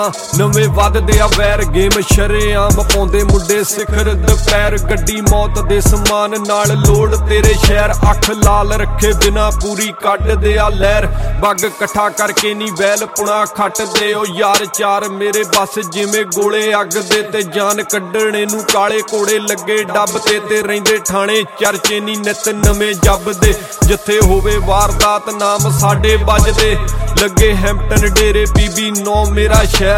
नवे वधदे आ वैर गेम शरेआम पाउंदे मुंडे सिखर दुपैर गड्डी मौत दे समान नाल लोड़ तेरे शहर अख लाल रखे बिना पूरी कट दे आ लहर बग कट्ठा करके नी वैल पुणा खट दे ओ यार चार मेरे बस जिवें गोले अग दे ते जान कड्ढणे नूं काले कोड़े लगे डब ते रहिंदे ठाणे चर्चे नी नित नवे जब दे जिथे होवे वारदात नाम साडे बजदे लगे हैम्पटन डेरे पीबी 9 मेरा शहर